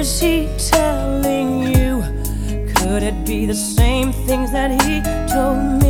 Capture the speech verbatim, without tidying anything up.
is he telling you? Could it be the same things that he told me?